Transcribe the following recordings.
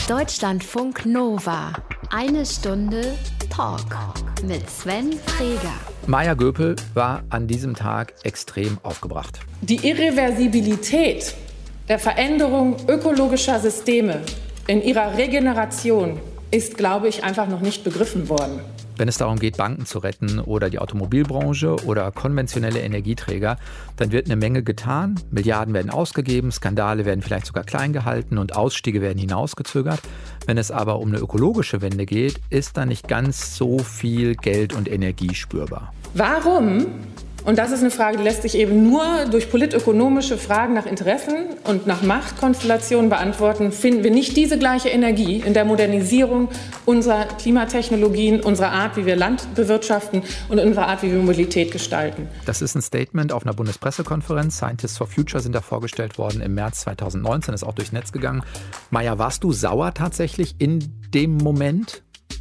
Deutschlandfunk Nova. Eine Stunde Talk mit Sven Träger. Maya Göpel war an diesem Tag extrem aufgebracht. Die Irreversibilität der Veränderung ökologischer Systeme in ihrer Regeneration ist, glaube ich, einfach noch nicht begriffen worden. Wenn es darum geht, Banken zu retten oder die Automobilbranche oder konventionelle Energieträger, dann wird eine Menge getan. Milliarden werden ausgegeben, Skandale werden vielleicht sogar klein gehalten und Ausstiege werden hinausgezögert. Wenn es aber um eine ökologische Wende geht, ist da nicht ganz so viel Geld und Energie spürbar. Warum? Und das ist eine Frage, die lässt sich eben nur durch politökonomische Fragen nach Interessen und nach Machtkonstellationen beantworten. Finden wir nicht diese gleiche Energie in der Modernisierung unserer Klimatechnologien, unserer Art, wie wir Land bewirtschaften und unserer Art, wie wir Mobilität gestalten? Das ist ein Statement auf einer Bundespressekonferenz. Scientists for Future sind da vorgestellt worden im März 2019, ist auch durchs Netz gegangen. Maya, warst du sauer tatsächlich in dem Moment?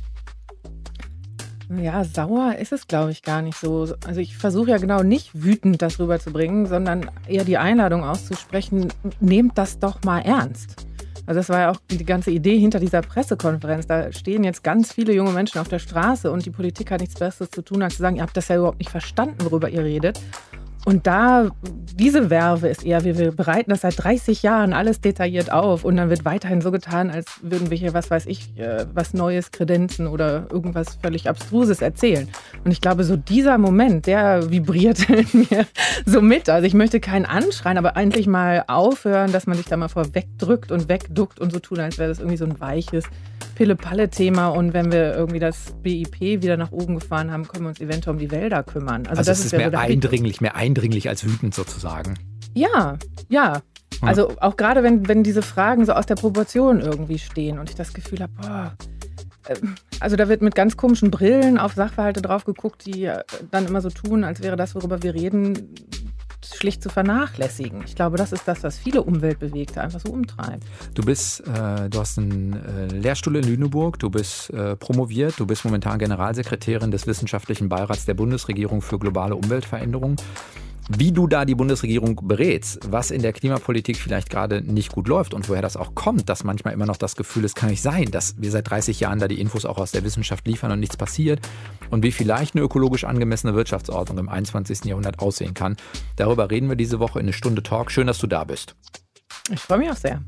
Ja, sauer ist es, glaube ich, gar nicht so. Also ich versuche ja genau nicht wütend das rüberzubringen, sondern eher die Einladung auszusprechen, nehmt das doch mal ernst. Also das war ja auch die ganze Idee hinter dieser Pressekonferenz. Da stehen jetzt ganz viele junge Menschen auf der Straße und die Politik hat nichts Besseres zu tun, als zu sagen, ihr habt das ja überhaupt nicht verstanden, worüber ihr redet. Und da, diese Verve ist eher, wir bereiten das seit 30 Jahren alles detailliert auf und dann wird weiterhin so getan, als würden wir hier, was weiß ich, was Neues kredenzen oder irgendwas völlig Abstruses erzählen. Und ich glaube, so dieser Moment, der vibriert in mir so mit. Also ich möchte keinen anschreien, aber endlich mal aufhören, dass man sich da mal vorwegdrückt und wegduckt und so tun, als wäre das irgendwie so ein weiches Pille-Palle-Thema und wenn wir irgendwie das BIP wieder nach oben gefahren haben, können wir uns eventuell um die Wälder kümmern. Also das ist mehr eindringlich als wütend sozusagen. Ja. Also auch gerade wenn diese Fragen so aus der Proportion irgendwie stehen und ich das Gefühl habe, also da wird mit ganz komischen Brillen auf Sachverhalte drauf geguckt, die dann immer so tun, als wäre das, worüber wir reden, schlicht zu vernachlässigen. Ich glaube, das ist das, was viele Umweltbewegte einfach so umtreibt. Du hast einen Lehrstuhl in Lüneburg, du bist promoviert, du bist momentan Generalsekretärin des Wissenschaftlichen Beirats der Bundesregierung für globale Umweltveränderung. Wie du da die Bundesregierung berätst, was in der Klimapolitik vielleicht gerade nicht gut läuft und woher das auch kommt, dass manchmal immer noch das Gefühl ist, kann nicht sein, dass wir seit 30 Jahren da die Infos auch aus der Wissenschaft liefern und nichts passiert und wie vielleicht eine ökologisch angemessene Wirtschaftsordnung im 21. Jahrhundert aussehen kann. Darüber reden wir diese Woche in eine Stunde Talk. Schön, dass du da bist. Ich freue mich auch sehr.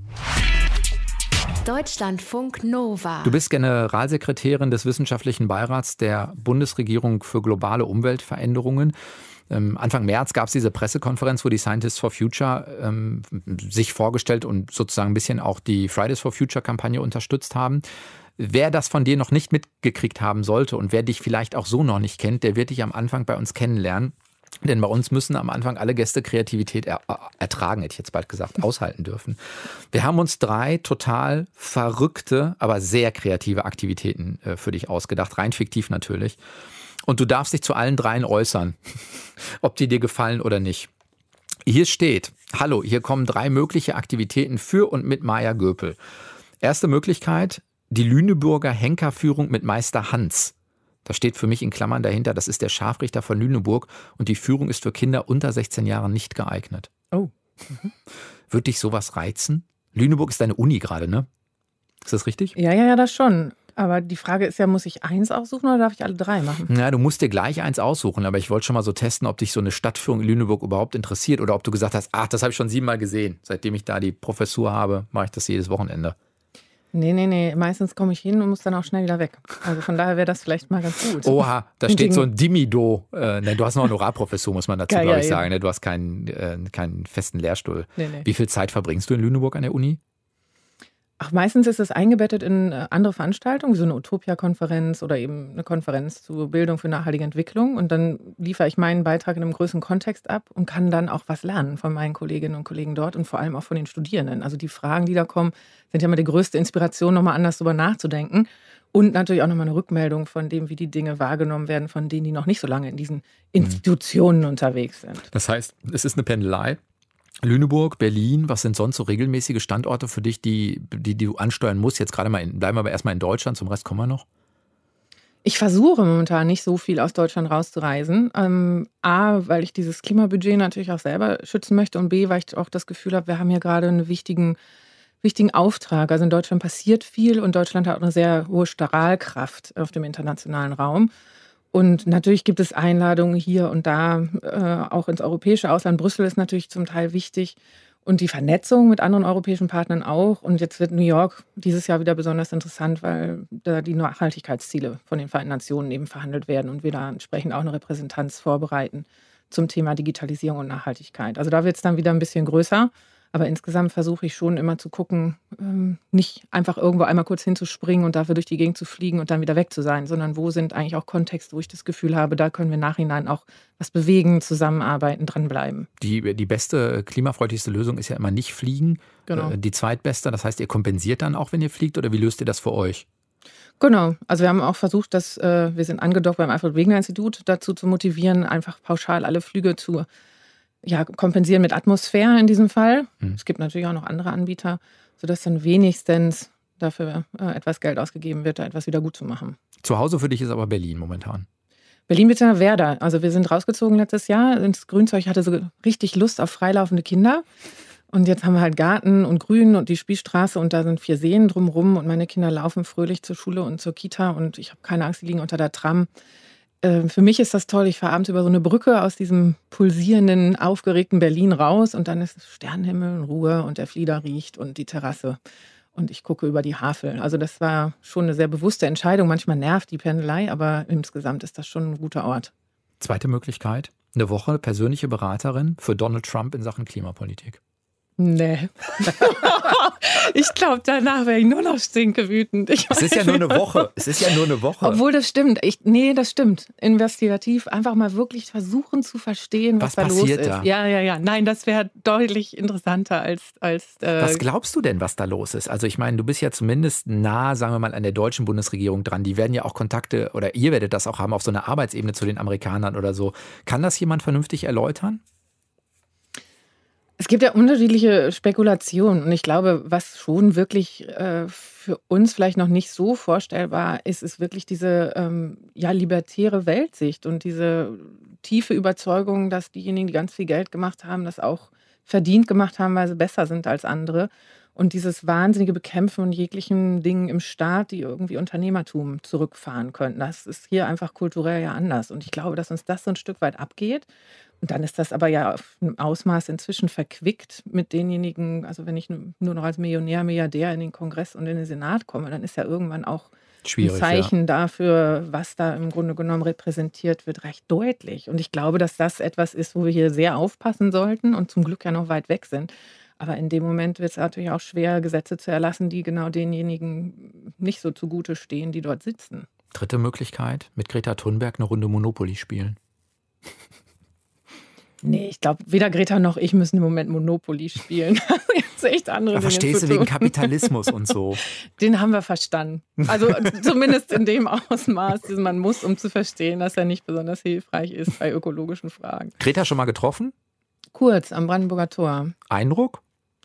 Deutschlandfunk Nova. Du bist Generalsekretärin des Wissenschaftlichen Beirats der Bundesregierung für globale Umweltveränderungen. Anfang März gab es diese Pressekonferenz, wo die Scientists for Future sich vorgestellt und sozusagen ein bisschen auch die Fridays for Future-Kampagne unterstützt haben. Wer das von dir noch nicht mitgekriegt haben sollte und wer dich vielleicht auch so noch nicht kennt, der wird dich am Anfang bei uns kennenlernen. Denn bei uns müssen am Anfang alle Gäste Kreativität ertragen, hätte ich jetzt bald gesagt, aushalten dürfen. Wir haben uns 3 total verrückte, aber sehr kreative Aktivitäten für dich ausgedacht, rein fiktiv natürlich. Und du darfst dich zu allen 3 äußern, ob die dir gefallen oder nicht. Hier steht, hallo, hier kommen 3 mögliche Aktivitäten für und mit Maya Göpel. Erste Möglichkeit, die Lüneburger Henkerführung mit Meister Hans. Da steht für mich in Klammern dahinter, das ist der Scharfrichter von Lüneburg und die Führung ist für Kinder unter 16 Jahren nicht geeignet. Oh. Wird dich sowas reizen? Lüneburg ist deine Uni gerade, ne? Ist das richtig? Ja, das schon. Aber die Frage ist ja, muss ich 1 aussuchen oder darf ich alle 3 machen? Ja, du musst dir gleich 1 aussuchen, aber ich wollte schon mal so testen, ob dich so eine Stadtführung in Lüneburg überhaupt interessiert oder ob du gesagt hast, das habe ich schon 7-mal gesehen. Seitdem ich da die Professur habe, mache ich das jedes Wochenende. Nee. Meistens komme ich hin und muss dann auch schnell wieder weg. Also von daher wäre das vielleicht mal ganz gut. Oha, da steht so ein Dimido. Du hast noch eine Honorarprofessur, muss man dazu, glaube ich, sagen. Du hast keinen festen Lehrstuhl. Nee. Wie viel Zeit verbringst du in Lüneburg an der Uni? Ach, meistens ist es eingebettet in andere Veranstaltungen, wie so eine Utopia-Konferenz oder eben eine Konferenz zur Bildung für nachhaltige Entwicklung. Und dann liefere ich meinen Beitrag in einem größeren Kontext ab und kann dann auch was lernen von meinen Kolleginnen und Kollegen dort und vor allem auch von den Studierenden. Also die Fragen, die da kommen, sind ja immer die größte Inspiration, nochmal anders drüber nachzudenken. Und natürlich auch nochmal eine Rückmeldung von dem, wie die Dinge wahrgenommen werden, von denen, die noch nicht so lange in diesen Institutionen unterwegs sind. Das heißt, es ist eine Pendelei. Lüneburg, Berlin, was sind sonst so regelmäßige Standorte für dich, die du ansteuern musst? Jetzt gerade mal, bleiben wir aber erstmal in Deutschland, zum Rest kommen wir noch. Ich versuche momentan nicht so viel aus Deutschland rauszureisen. A, weil ich dieses Klimabudget natürlich auch selber schützen möchte und B, weil ich auch das Gefühl habe, wir haben hier gerade einen wichtigen wichtigen Auftrag. Also in Deutschland passiert viel und Deutschland hat auch eine sehr hohe Strahlkraft auf dem internationalen Raum. Und natürlich gibt es Einladungen hier und da, auch ins europäische Ausland. Brüssel ist natürlich zum Teil wichtig und die Vernetzung mit anderen europäischen Partnern auch. Und jetzt wird New York dieses Jahr wieder besonders interessant, weil da die Nachhaltigkeitsziele von den Vereinten Nationen eben verhandelt werden und wir da entsprechend auch eine Repräsentanz vorbereiten zum Thema Digitalisierung und Nachhaltigkeit. Also da wird es dann wieder ein bisschen größer. Aber insgesamt versuche ich schon immer zu gucken, nicht einfach irgendwo einmal kurz hinzuspringen und dafür durch die Gegend zu fliegen und dann wieder weg zu sein, sondern wo sind eigentlich auch Kontexte, wo ich das Gefühl habe, da können wir im Nachhinein auch was bewegen, zusammenarbeiten, dranbleiben. Die beste, klimafreundlichste Lösung ist ja immer nicht fliegen. Genau. Die zweitbeste, das heißt, ihr kompensiert dann auch, wenn ihr fliegt, oder wie löst ihr das für euch? Genau, also wir haben auch versucht, wir sind angedockt beim Alfred-Wegener-Institut, dazu zu motivieren, einfach pauschal alle Flüge zu kompensieren mit Atmosphäre in diesem Fall. Es gibt natürlich auch noch andere Anbieter, sodass dann wenigstens dafür etwas Geld ausgegeben wird, da etwas wieder gut zu machen. Zu Hause für dich ist aber Berlin momentan. Berlin bzw. Werder. Also wir sind rausgezogen letztes Jahr ins Grünzeug. Ich hatte so richtig Lust auf freilaufende Kinder. Und jetzt haben wir halt Garten und Grün und die Spielstraße und da sind 4 Seen drumherum und meine Kinder laufen fröhlich zur Schule und zur Kita und ich habe keine Angst, die liegen unter der Tram. Für mich ist das toll, ich fahre abends über so eine Brücke aus diesem pulsierenden, aufgeregten Berlin raus und dann ist es Sternenhimmel und Ruhe und der Flieder riecht und die Terrasse und ich gucke über die Havel. Also das war schon eine sehr bewusste Entscheidung. Manchmal nervt die Pendelei, aber insgesamt ist das schon ein guter Ort. Zweite Möglichkeit, eine Woche persönliche Beraterin für Donald Trump in Sachen Klimapolitik. Nee. Ich glaube, danach wäre ich nur noch stinkewütend. Es ist ja nur eine Woche. Obwohl, das stimmt. Das stimmt. Investigativ einfach mal wirklich versuchen zu verstehen, was da los ist. Da? Ja. Nein, das wäre deutlich interessanter als Was glaubst du denn, was da los ist? Also ich meine, du bist ja zumindest nah, sagen wir mal, an der deutschen Bundesregierung dran. Die werden ja auch Kontakte, oder ihr werdet das auch haben, auf so einer Arbeitsebene zu den Amerikanern oder so. Kann das jemand vernünftig erläutern? Es gibt ja unterschiedliche Spekulationen und ich glaube, was schon wirklich für uns vielleicht noch nicht so vorstellbar ist, ist wirklich diese libertäre Weltsicht und diese tiefe Überzeugung, dass diejenigen, die ganz viel Geld gemacht haben, das auch verdient gemacht haben, weil sie besser sind als andere. Und dieses wahnsinnige Bekämpfen von jeglichen Dingen im Staat, die irgendwie Unternehmertum zurückfahren könnten. Das ist hier einfach kulturell ja anders. Und ich glaube, dass uns das so ein Stück weit abgeht. Und dann ist das aber ja auf einem Ausmaß inzwischen verquickt mit denjenigen, also wenn ich nur noch als Millionär, Milliardär in den Kongress und in den Senat komme, dann ist ja irgendwann auch ein Zeichen dafür, was da im Grunde genommen repräsentiert wird, recht deutlich. Und ich glaube, dass das etwas ist, wo wir hier sehr aufpassen sollten und zum Glück ja noch weit weg sind. Aber in dem Moment wird es natürlich auch schwer, Gesetze zu erlassen, die genau denjenigen nicht so zugute stehen, die dort sitzen. Dritte Möglichkeit, mit Greta Thunberg eine Runde Monopoly spielen. Nee, ich glaube, weder Greta noch ich müssen im Moment Monopoly spielen. Das ist echt andere Dinge verstehst du wegen Kapitalismus und so? Den haben wir verstanden. Also zumindest in dem Ausmaß, das man muss, um zu verstehen, dass er nicht besonders hilfreich ist bei ökologischen Fragen. Greta schon mal getroffen? Kurz, am Brandenburger Tor. Eindruck?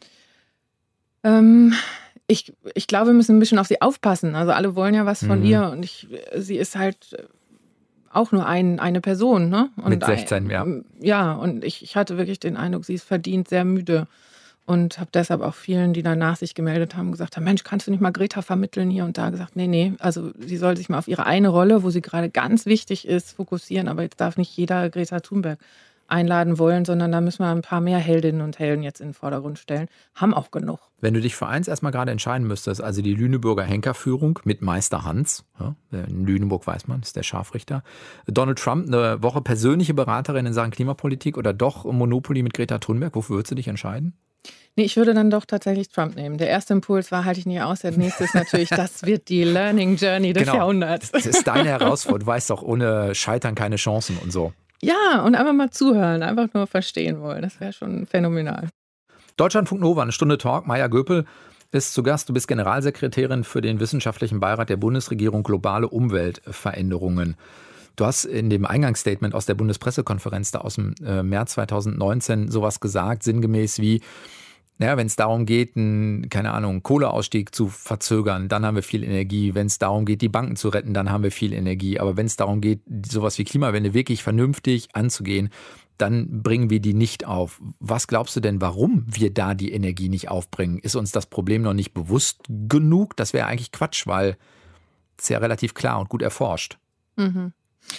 Ich glaube, wir müssen ein bisschen auf sie aufpassen. Also alle wollen ja was von ihr und sie ist halt auch nur eine Person, ne? Und mit 16, ja. Ja, und ich hatte wirklich den Eindruck, sie ist verdient sehr müde. Und habe deshalb auch vielen, die danach sich gemeldet haben, gesagt haben, Mensch, kannst du nicht mal Greta vermitteln hier und da? Gesagt, nee, also sie soll sich mal auf ihre eine Rolle, wo sie gerade ganz wichtig ist, fokussieren. Aber jetzt darf nicht jeder Greta Thunberg einladen wollen, sondern da müssen wir ein paar mehr Heldinnen und Helden jetzt in den Vordergrund stellen. Haben auch genug. Wenn du dich für eins erstmal gerade entscheiden müsstest, also die Lüneburger Henkerführung mit Meister Hans, ja, in Lüneburg weiß man, ist der Scharfrichter, Donald Trump, eine Woche persönliche Beraterin in Sachen Klimapolitik oder doch Monopoly mit Greta Thunberg, wofür würdest du dich entscheiden? Nee, ich würde dann doch tatsächlich Trump nehmen. Der erste Impuls war, halte ich nicht aus. Der nächste ist natürlich, das wird die Learning Journey des Jahrhunderts. Das ist deine Herausforderung. Du weißt doch, ohne Scheitern keine Chancen und so. Ja, und einfach mal zuhören, einfach nur verstehen wollen. Das wäre schon phänomenal. Deutschlandfunk Nova, eine Stunde Talk. Maja Göpel ist zu Gast. Du bist Generalsekretärin für den Wissenschaftlichen Beirat der Bundesregierung Globale Umweltveränderungen. Du hast in dem Eingangsstatement aus der Bundespressekonferenz da aus dem März 2019 sowas gesagt, sinngemäß wie, naja, wenn es darum geht, einen Kohleausstieg zu verzögern, dann haben wir viel Energie. Wenn es darum geht, die Banken zu retten, dann haben wir viel Energie. Aber wenn es darum geht, sowas wie Klimawende wirklich vernünftig anzugehen, dann bringen wir die nicht auf. Was glaubst du denn, warum wir da die Energie nicht aufbringen? Ist uns das Problem noch nicht bewusst genug? Das wäre eigentlich Quatsch, weil es ja relativ klar und gut erforscht. Mhm.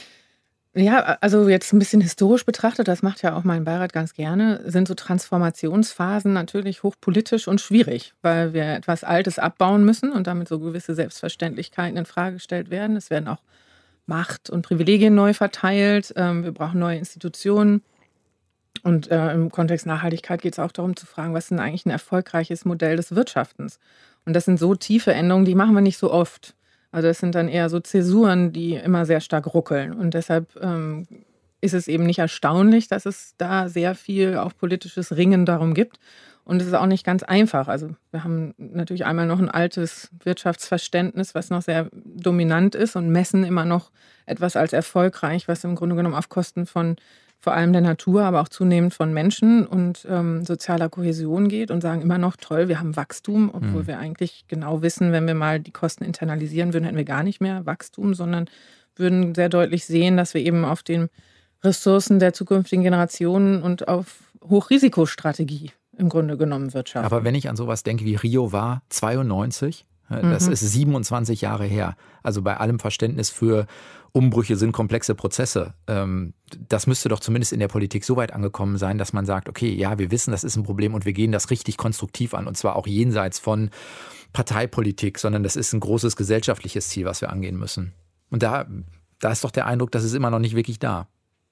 Ja, also jetzt ein bisschen historisch betrachtet, das macht ja auch mein Beirat ganz gerne, sind so Transformationsphasen natürlich hochpolitisch und schwierig, weil wir etwas Altes abbauen müssen und damit so gewisse Selbstverständlichkeiten in Frage gestellt werden. Es werden auch Macht und Privilegien neu verteilt. Wir brauchen neue Institutionen. Und im Kontext Nachhaltigkeit geht es auch darum zu fragen, was ist denn eigentlich ein erfolgreiches Modell des Wirtschaftens? Und das sind so tiefe Änderungen, die machen wir nicht so oft. Also das sind dann eher so Zäsuren, die immer sehr stark ruckeln. Und deshalb ist es eben nicht erstaunlich, dass es da sehr viel auch politisches Ringen darum gibt. Und es ist auch nicht ganz einfach. Also wir haben natürlich einmal noch ein altes Wirtschaftsverständnis, was noch sehr dominant ist und messen immer noch etwas als erfolgreich, was im Grunde genommen auf Kosten von vor allem der Natur, aber auch zunehmend von Menschen und sozialer Kohäsion geht und sagen immer noch, toll, wir haben Wachstum, obwohl wir eigentlich genau wissen, wenn wir mal die Kosten internalisieren würden, hätten wir gar nicht mehr Wachstum, sondern würden sehr deutlich sehen, dass wir eben auf den Ressourcen der zukünftigen Generationen und auf Hochrisikostrategie im Grunde genommen wirtschaften. Aber wenn ich an sowas denke wie Rio war 92, das ist 27 Jahre her. Also bei allem Verständnis für Umbrüche sind komplexe Prozesse. Das müsste doch zumindest in der Politik so weit angekommen sein, dass man sagt, okay, ja, wir wissen, das ist ein Problem und wir gehen das richtig konstruktiv an. Und zwar auch jenseits von Parteipolitik, sondern das ist ein großes gesellschaftliches Ziel, was wir angehen müssen. Und da ist doch der Eindruck, das ist immer noch nicht wirklich da.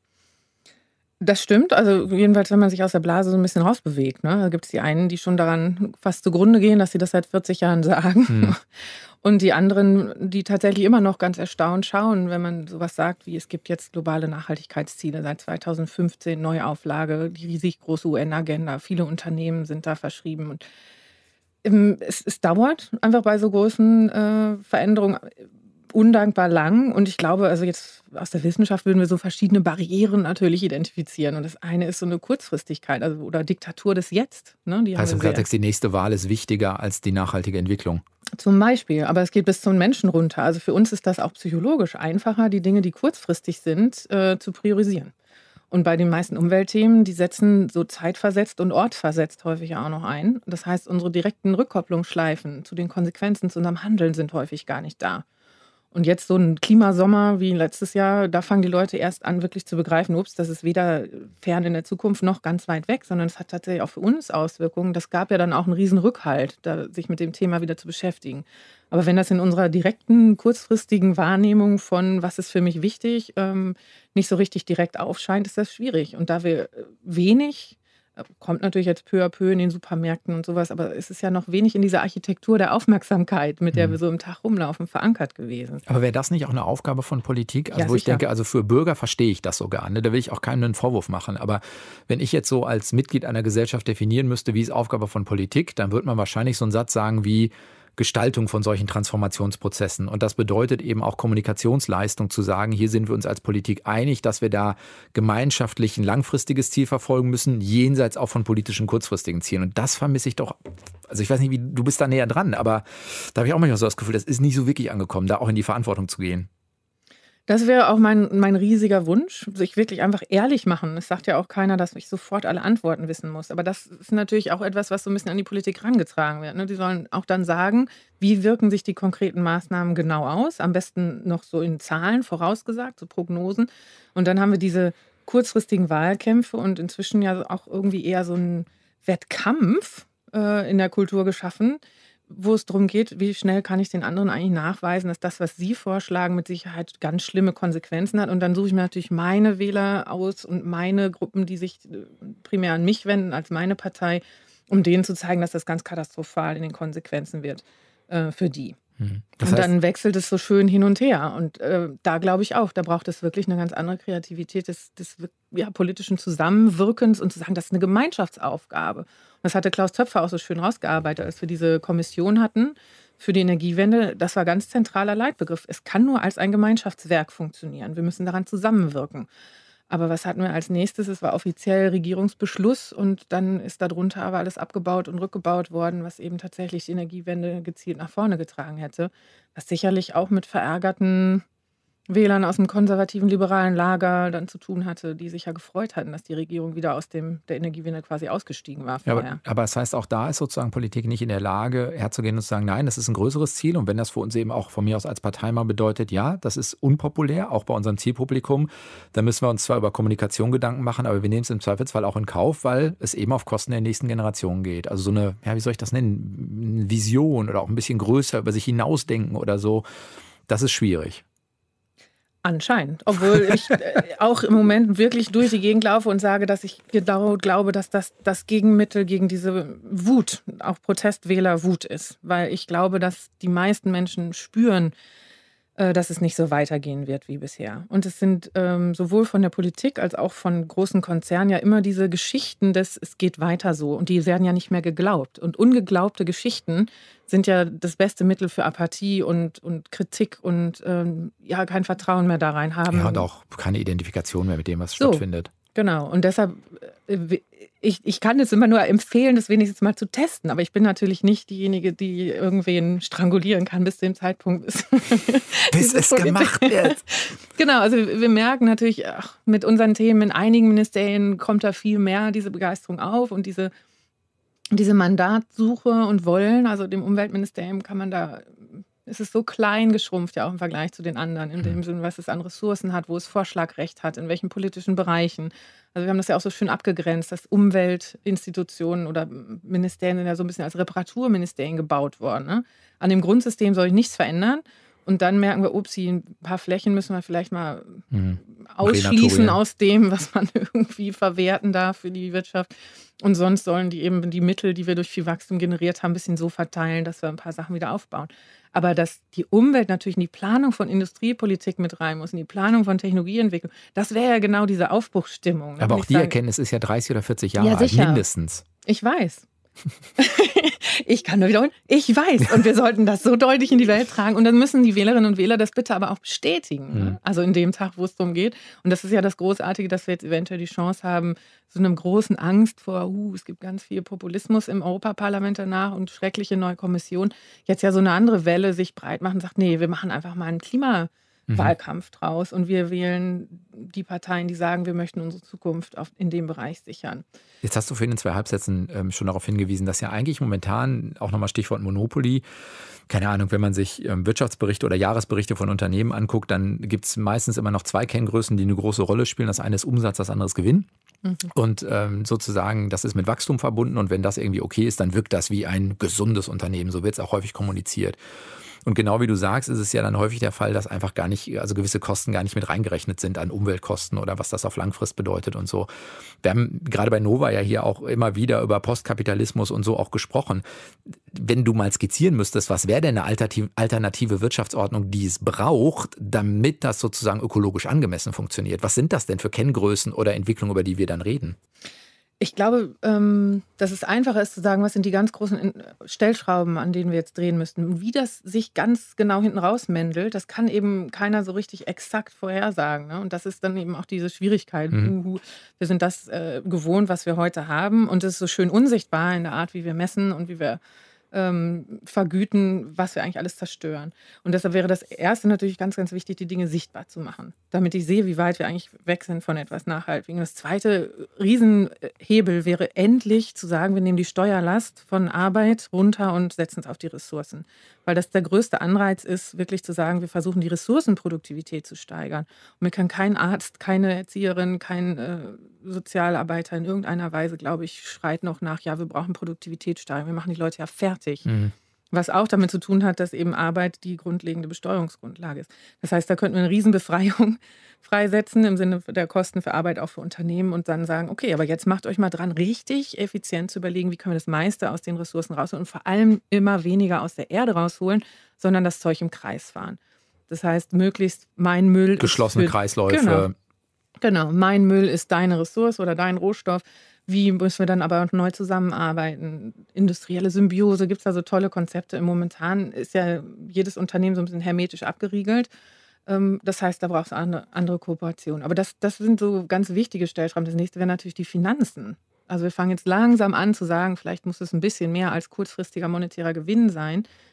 Das stimmt, also jedenfalls, wenn man sich aus der Blase so ein bisschen rausbewegt. Ne? Da gibt es die einen, die schon daran fast zugrunde gehen, dass sie das seit 40 Jahren sagen. Und die anderen, die tatsächlich immer noch ganz erstaunt schauen, wenn man sowas sagt wie, es gibt jetzt globale Nachhaltigkeitsziele seit 2015, Neuauflage, die riesig große UN-Agenda, viele Unternehmen sind da verschrieben. Und es dauert einfach bei so großen Veränderungen undankbar lang. Und ich glaube, also jetzt aus der Wissenschaft würden wir so verschiedene Barrieren natürlich identifizieren. Und das eine ist so eine Kurzfristigkeit, also oder Diktatur des Jetzt. Ne? Die heißt im Klartext, die nächste Wahl ist wichtiger als die nachhaltige Entwicklung. Zum Beispiel, aber es geht bis zum Menschen runter. Also für uns ist das auch psychologisch einfacher, die Dinge, die kurzfristig sind, zu priorisieren. Und bei den meisten Umweltthemen, die setzen so zeitversetzt und ortversetzt häufig auch noch ein. Das heißt, unsere direkten Rückkopplungsschleifen zu den Konsequenzen zu unserem Handeln sind häufig gar nicht da. Und jetzt so ein Klimasommer wie letztes Jahr, da fangen die Leute erst an, wirklich zu begreifen, ups, das ist weder fern in der Zukunft noch ganz weit weg, sondern es hat tatsächlich auch für uns Auswirkungen. Das gab ja dann auch einen riesen Rückhalt, sich mit dem Thema wieder zu beschäftigen. Aber wenn das in unserer direkten, kurzfristigen Wahrnehmung von, was ist für mich wichtig, nicht so richtig direkt aufscheint, ist das schwierig. Und da wir wenig, kommt natürlich jetzt peu à peu in den Supermärkten und sowas, aber es ist ja noch wenig in dieser Architektur der Aufmerksamkeit, mit der wir so im Tag rumlaufen, verankert gewesen. Aber wäre das nicht auch eine Aufgabe von Politik? Also Ja, wo ich sicher. denke, also für Bürger verstehe ich das sogar. Ne? Da will ich auch keinem einen Vorwurf machen. Aber wenn ich jetzt so als Mitglied einer Gesellschaft definieren müsste, wie ist Aufgabe von Politik, dann würde man wahrscheinlich so einen Satz sagen wie Gestaltung von solchen Transformationsprozessen. Und das bedeutet eben auch Kommunikationsleistung, zu sagen, hier sind wir uns als Politik einig, dass wir da gemeinschaftlich ein langfristiges Ziel verfolgen müssen, jenseits auch von politischen kurzfristigen Zielen. Und das vermisse ich doch, also ich weiß nicht, wie du bist da näher dran, aber da habe ich auch manchmal so das Gefühl, das ist nicht so wirklich angekommen, da auch in die Verantwortung zu gehen. Das wäre auch mein riesiger Wunsch, sich wirklich einfach ehrlich machen. Es sagt ja auch keiner, dass ich sofort alle Antworten wissen muss. Aber das ist natürlich auch etwas, was so ein bisschen an die Politik herangetragen wird. Ne? Die sollen auch dann sagen, wie wirken sich die konkreten Maßnahmen genau aus. Am besten noch so in Zahlen vorausgesagt, so Prognosen. Und dann haben wir diese kurzfristigen Wahlkämpfe und inzwischen ja auch irgendwie eher so einen Wettkampf in der Kultur geschaffen, wo es darum geht, wie schnell kann ich den anderen eigentlich nachweisen, dass das, was sie vorschlagen, mit Sicherheit ganz schlimme Konsequenzen hat. Und dann suche ich mir natürlich meine Wähler aus und meine Gruppen, die sich primär an mich wenden, als meine Partei, um denen zu zeigen, dass das ganz katastrophal in den Konsequenzen wird für die. Das Und heißt, dann wechselt es so schön hin und her. Und da glaube ich auch, da braucht es wirklich eine ganz andere Kreativität des politischen Zusammenwirkens und zu sagen, das ist eine Gemeinschaftsaufgabe. Und das hatte Klaus Töpfer auch so schön rausgearbeitet, als wir diese Kommission hatten für die Energiewende. Das war ganz zentraler Leitbegriff. Es kann nur als ein Gemeinschaftswerk funktionieren. Wir müssen daran zusammenwirken. Aber was hatten wir als nächstes? Es war offiziell Regierungsbeschluss und dann ist darunter aber alles abgebaut und rückgebaut worden, was eben tatsächlich die Energiewende gezielt nach vorne getragen hätte. Was sicherlich auch mit verärgerten Wählern aus dem konservativen, liberalen Lager dann zu tun hatte, die sich ja gefreut hatten, dass die Regierung wieder aus der Energiewende quasi ausgestiegen war vorher. Ja, aber das heißt, auch da ist sozusagen Politik nicht in der Lage, herzugehen und zu sagen, nein, das ist ein größeres Ziel. Und wenn das für uns eben auch von mir aus als Partei mal bedeutet, ja, das ist unpopulär, auch bei unserem Zielpublikum, dann müssen wir uns zwar über Kommunikation Gedanken machen, aber wir nehmen es im Zweifelsfall auch in Kauf, weil es eben auf Kosten der nächsten Generation geht. Also so eine, ja, wie soll ich das nennen, eine Vision oder auch ein bisschen größer über sich hinausdenken oder so, das ist schwierig. Anscheinend, obwohl ich auch im Moment wirklich durch die Gegend laufe und sage, dass ich glaube, dass das Gegenmittel gegen diese Wut, auch Protestwähler-Wut ist. Weil ich glaube, dass die meisten Menschen spüren, dass es nicht so weitergehen wird wie bisher. Und es sind sowohl von der Politik als auch von großen Konzernen ja immer diese Geschichten des es geht weiter so. Und die werden ja nicht mehr geglaubt. Und ungeglaubte Geschichten sind ja das beste Mittel für Apathie und Kritik und ja, kein Vertrauen mehr da rein haben. Ja, und auch keine Identifikation mehr mit dem, was stattfindet. Genau. Und deshalb, ich kann es immer nur empfehlen, das wenigstens mal zu testen. Aber ich bin natürlich nicht diejenige, die irgendwen strangulieren kann bis zu dem Zeitpunkt. Bis es gemacht wird. Genau, also wir merken natürlich, mit unseren Themen in einigen Ministerien kommt da viel mehr diese Begeisterung auf und diese Mandatssuche und Wollen. Also dem Umweltministerium kann man da, es ist so klein geschrumpft, ja auch im Vergleich zu den anderen, in dem Sinne, was es an Ressourcen hat, wo es Vorschlagrecht hat, in welchen politischen Bereichen. Also wir haben das ja auch so schön abgegrenzt, dass Umweltinstitutionen oder Ministerien sind ja so ein bisschen als Reparaturministerien gebaut worden. Ne? An dem Grundsystem soll ich nichts verändern. Und dann merken wir, ein paar Flächen müssen wir vielleicht mal ausschließen aus dem, was man irgendwie verwerten darf für die Wirtschaft. Und sonst sollen die Mittel, die wir durch viel Wachstum generiert haben, ein bisschen so verteilen, dass wir ein paar Sachen wieder aufbauen. Aber dass die Umwelt natürlich in die Planung von Industriepolitik mit rein muss, in die Planung von Technologieentwicklung, das wäre ja genau diese Aufbruchsstimmung. Aber auch die Erkenntnis ist ja 30 oder 40 Jahre alt, mindestens. Ich weiß. Ich kann nur wiederholen, ich weiß. Und wir sollten das so deutlich in die Welt tragen. Und dann müssen die Wählerinnen und Wähler das bitte aber auch bestätigen. Ne? Also in dem Tag, wo es darum geht. Und das ist ja das Großartige, dass wir jetzt eventuell die Chance haben, so einer großen Angst vor, es gibt ganz viel Populismus im Europaparlament danach und schreckliche neue Kommission. Jetzt ja so eine andere Welle sich breit machen und sagt, nee, wir machen einfach mal einen Klimawahlkampf draus. Und wir wählen die Parteien, die sagen, wir möchten unsere Zukunft in dem Bereich sichern. Jetzt hast du vorhin in 2 Halbsätzen schon darauf hingewiesen, dass ja eigentlich momentan, auch nochmal Stichwort Monopoly, keine Ahnung, wenn man sich Wirtschaftsberichte oder Jahresberichte von Unternehmen anguckt, dann gibt es meistens immer noch 2 Kenngrößen, die eine große Rolle spielen. Das eine ist Umsatz, das andere ist Gewinn. Und sozusagen, das ist mit Wachstum verbunden und wenn das irgendwie okay ist, dann wirkt das wie ein gesundes Unternehmen. So wird es auch häufig kommuniziert. Und genau wie du sagst, ist es ja dann häufig der Fall, dass einfach gar nicht, also gewisse Kosten gar nicht mit reingerechnet sind an Umweltkosten oder was das auf Langfrist bedeutet und so. Wir haben gerade bei Nova ja hier auch immer wieder über Postkapitalismus und so auch gesprochen. Wenn du mal skizzieren müsstest, was wäre denn eine alternative Wirtschaftsordnung, die es braucht, damit das sozusagen ökologisch angemessen funktioniert? Was sind das denn für Kenngrößen oder Entwicklungen, über die wir dann reden? Ich glaube, dass es einfacher ist zu sagen, was sind die ganz großen Stellschrauben, an denen wir jetzt drehen müssten. Und wie das sich ganz genau hinten rausmändelt, das kann eben keiner so richtig exakt vorhersagen. Ne? Und das ist dann eben auch diese Schwierigkeit. Wir sind das gewohnt, was wir heute haben. Und es ist so schön unsichtbar in der Art, wie wir messen und wie wir vergüten, was wir eigentlich alles zerstören. Und deshalb wäre das Erste natürlich ganz, ganz wichtig, die Dinge sichtbar zu machen, damit ich sehe, wie weit wir eigentlich weg sind von etwas Nachhaltigem. Das zweite Riesenhebel wäre endlich zu sagen, wir nehmen die Steuerlast von Arbeit runter und setzen es auf die Ressourcen. Weil das der größte Anreiz ist, wirklich zu sagen, wir versuchen die Ressourcenproduktivität zu steigern. Und mir kann kein Arzt, keine Erzieherin, kein Sozialarbeiter in irgendeiner Weise, glaube ich, schreit noch nach, ja, wir brauchen Produktivitätssteigerung, wir machen die Leute ja fertig. Was auch damit zu tun hat, dass eben Arbeit die grundlegende Besteuerungsgrundlage ist. Das heißt, da könnten wir eine Riesenbefreiung freisetzen im Sinne der Kosten für Arbeit auch für Unternehmen und dann sagen, okay, aber jetzt macht euch mal dran, richtig effizient zu überlegen, wie können wir das meiste aus den Ressourcen rausholen und vor allem immer weniger aus der Erde rausholen, sondern das Zeug im Kreis fahren. Das heißt, möglichst mein Müll geschlossene Kreisläufe. Genau, mein Müll ist deine Ressource oder dein Rohstoff. Wie müssen wir dann aber neu zusammenarbeiten? Industrielle Symbiose, gibt es da so tolle Konzepte. Momentan ist ja jedes Unternehmen so ein bisschen hermetisch abgeriegelt. Das heißt, da braucht es andere Kooperationen. Aber das sind so ganz wichtige Stellschrauben. Das nächste wäre natürlich die Finanzen. Also wir fangen jetzt langsam an zu sagen, vielleicht muss es ein bisschen mehr als kurzfristiger monetärer Gewinn sein.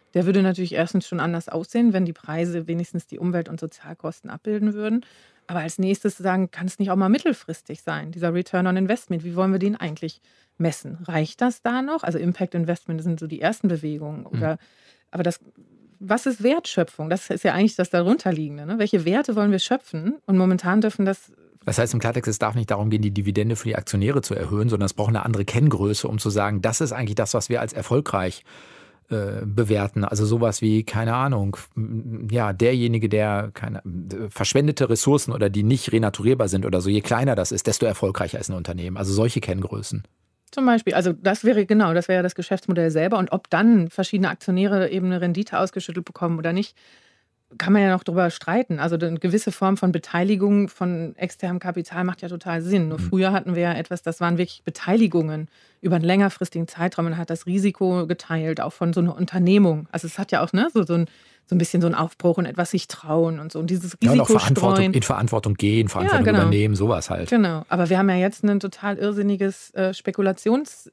Der würde natürlich erstens schon anders aussehen, wenn die Preise wenigstens die Umwelt- und Sozialkosten abbilden würden. Aber als nächstes sagen, kann es nicht auch mal mittelfristig sein, dieser Return on Investment? Wie wollen wir den eigentlich messen? Reicht das da noch? Also Impact Investment sind so die ersten Bewegungen. Aber was ist Wertschöpfung? Das ist ja eigentlich das Darunterliegende. Ne? Welche Werte wollen wir schöpfen? Und momentan dürfen das... Das heißt im Klartext, es darf nicht darum gehen, die Dividende für die Aktionäre zu erhöhen, sondern es braucht eine andere Kenngröße, um zu sagen, das ist eigentlich das, was wir als erfolgreich bewerten. Also sowas wie, keine Ahnung, ja, derjenige, der verschwendete Ressourcen oder die nicht renaturierbar sind oder so, je kleiner das ist, desto erfolgreicher ist ein Unternehmen. Also solche Kenngrößen. Zum Beispiel, also das wäre ja das Geschäftsmodell selber. Und ob dann verschiedene Aktionäre eben eine Rendite ausgeschüttet bekommen oder nicht, kann man ja noch drüber streiten. Also eine gewisse Form von Beteiligung von externem Kapital macht ja total Sinn. Nur früher hatten wir ja etwas, das waren wirklich Beteiligungen über einen längerfristigen Zeitraum. Man hat das Risiko geteilt, auch von so einer Unternehmung. Also es hat ja auch so ein bisschen so einen Aufbruch und etwas sich trauen und so. Und dieses Risiko streuen. In Verantwortung gehen, Verantwortung übernehmen, sowas halt. Genau, aber wir haben ja jetzt ein total irrsinniges Spekulationssystem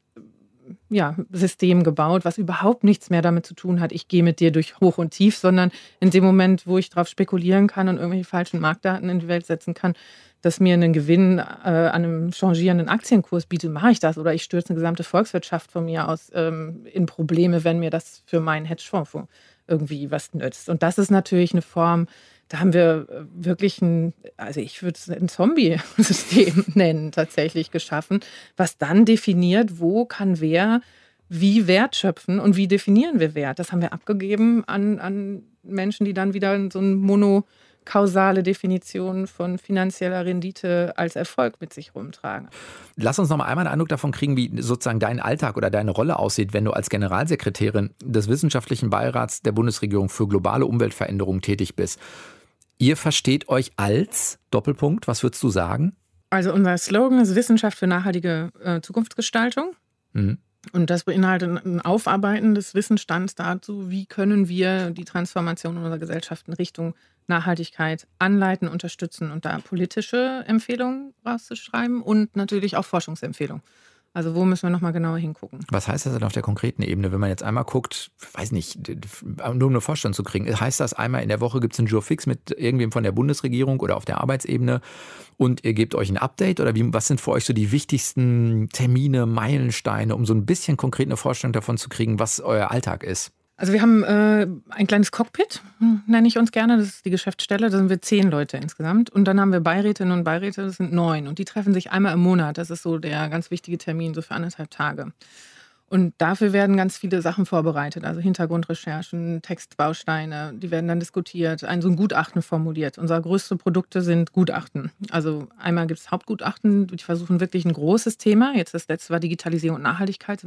gebaut, was überhaupt nichts mehr damit zu tun hat, ich gehe mit dir durch Hoch und Tief, sondern in dem Moment, wo ich drauf spekulieren kann und irgendwelche falschen Marktdaten in die Welt setzen kann, dass mir einen Gewinn an einem changierenden Aktienkurs bietet, mache ich das. Oder ich stürze eine gesamte Volkswirtschaft von mir aus in Probleme, wenn mir das für meinen Hedgefonds irgendwie was nützt. Und das ist natürlich eine Form, da haben wir wirklich ich würde es ein Zombie-System nennen, tatsächlich geschaffen, was dann definiert, wo kann wer wie Wert schöpfen und wie definieren wir Wert. Das haben wir abgegeben an Menschen, die dann wieder so eine monokausale Definition von finanzieller Rendite als Erfolg mit sich rumtragen. Lass uns noch mal einmal einen Eindruck davon kriegen, wie sozusagen dein Alltag oder deine Rolle aussieht, wenn du als Generalsekretärin des Wissenschaftlichen Beirats der Bundesregierung für globale Umweltveränderungen tätig bist. Ihr versteht euch als Doppelpunkt, was würdest du sagen? Also unser Slogan ist Wissenschaft für nachhaltige Zukunftsgestaltung. Mhm. Und das beinhaltet ein Aufarbeiten des Wissensstands dazu, wie können wir die Transformation unserer Gesellschaft in Richtung Nachhaltigkeit anleiten, unterstützen und da politische Empfehlungen rauszuschreiben und natürlich auch Forschungsempfehlungen. Also wo müssen wir nochmal genauer hingucken? Was heißt das denn auf der konkreten Ebene, wenn man jetzt einmal guckt, weiß nicht, nur eine Vorstellung zu kriegen, heißt das einmal in der Woche gibt es einen Jour fix mit irgendwem von der Bundesregierung oder auf der Arbeitsebene und ihr gebt euch ein Update oder was sind für euch so die wichtigsten Termine, Meilensteine, um so ein bisschen konkret eine Vorstellung davon zu kriegen, was euer Alltag ist? Also wir haben ein kleines Cockpit, nenne ich uns gerne, das ist die Geschäftsstelle, da sind wir 10 Leute insgesamt. Und dann haben wir Beirätinnen und Beiräte, das sind 9. Und die treffen sich einmal im Monat, das ist so der ganz wichtige Termin, so für 1,5 Tage. Und dafür werden ganz viele Sachen vorbereitet, also Hintergrundrecherchen, Textbausteine, die werden dann diskutiert, so ein Gutachten formuliert. Unsere größten Produkte sind Gutachten. Also einmal gibt es Hauptgutachten, die versuchen wirklich ein großes Thema. Jetzt das letzte war Digitalisierung und Nachhaltigkeit,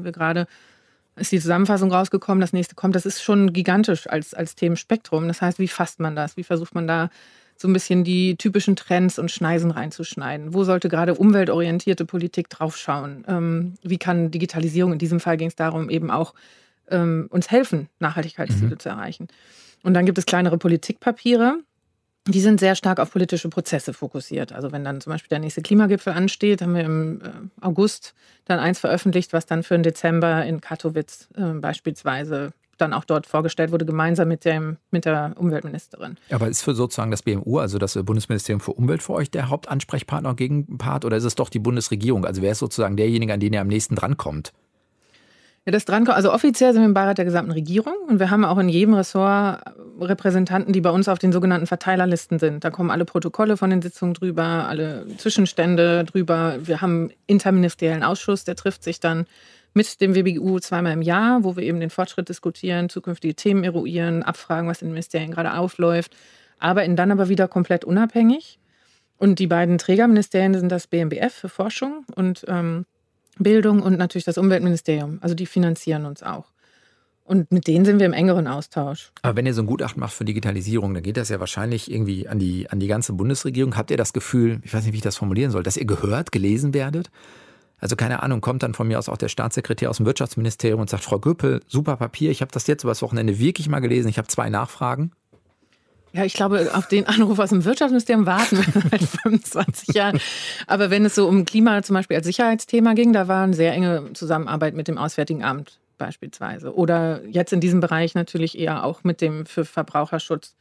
ist die Zusammenfassung rausgekommen, das nächste kommt. Das ist schon gigantisch als Themenspektrum. Das heißt, wie fasst man das? Wie versucht man da so ein bisschen die typischen Trends und Schneisen reinzuschneiden? Wo sollte gerade umweltorientierte Politik draufschauen? Wie kann Digitalisierung, in diesem Fall ging es darum, eben auch uns helfen, Nachhaltigkeitsziele zu erreichen? Und dann gibt es kleinere Politikpapiere. Die sind sehr stark auf politische Prozesse fokussiert. Also wenn dann zum Beispiel der nächste Klimagipfel ansteht, haben wir im August dann eins veröffentlicht, was dann für den Dezember in Katowice beispielsweise dann auch dort vorgestellt wurde, gemeinsam mit der Umweltministerin. Aber ist für sozusagen das BMU, also das Bundesministerium für Umwelt, für euch der Hauptansprechpartner, Gegenpart oder ist es doch die Bundesregierung? Also wer ist sozusagen derjenige, an den ihr am nächsten drankommt? Ja, das drankommt. Also offiziell sind wir im Beirat der gesamten Regierung und wir haben auch in jedem Ressort Repräsentanten, die bei uns auf den sogenannten Verteilerlisten sind. Da kommen alle Protokolle von den Sitzungen drüber, alle Zwischenstände drüber. Wir haben einen interministeriellen Ausschuss, der trifft sich dann mit dem WBU 2-mal im Jahr, wo wir eben den Fortschritt diskutieren, zukünftige Themen eruieren, abfragen, was in den Ministerien gerade aufläuft, arbeiten dann aber wieder komplett unabhängig. Und die beiden Trägerministerien sind das BMBF für Forschung und Bildung und natürlich das Umweltministerium. Also die finanzieren uns auch. Und mit denen sind wir im engeren Austausch. Aber wenn ihr so ein Gutachten macht für Digitalisierung, dann geht das ja wahrscheinlich irgendwie an die ganze Bundesregierung. Habt ihr das Gefühl, ich weiß nicht, wie ich das formulieren soll, dass ihr gehört, gelesen werdet? Also keine Ahnung, kommt dann von mir aus auch der Staatssekretär aus dem Wirtschaftsministerium und sagt, Frau Göppel, super Papier, ich habe das jetzt übers Wochenende wirklich mal gelesen, ich habe 2 Nachfragen. Ja, ich glaube, auf den Anruf aus dem Wirtschaftsministerium warten wir seit 25 Jahren. Aber wenn es so um Klima zum Beispiel als Sicherheitsthema ging, da war eine sehr enge Zusammenarbeit mit dem Auswärtigen Amt. beispielsweise. Oder jetzt in diesem Bereich natürlich eher auch mit dem für Verbraucherschutz.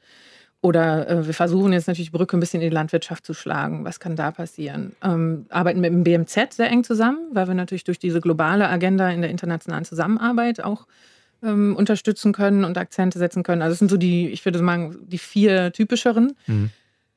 Oder wir versuchen jetzt natürlich die Brücke ein bisschen in die Landwirtschaft zu schlagen. Was kann da passieren? Arbeiten mit dem BMZ sehr eng zusammen, weil wir natürlich durch diese globale Agenda in der internationalen Zusammenarbeit auch unterstützen können und Akzente setzen können. Also das sind so ich würde sagen, die 4 typischeren. Mhm.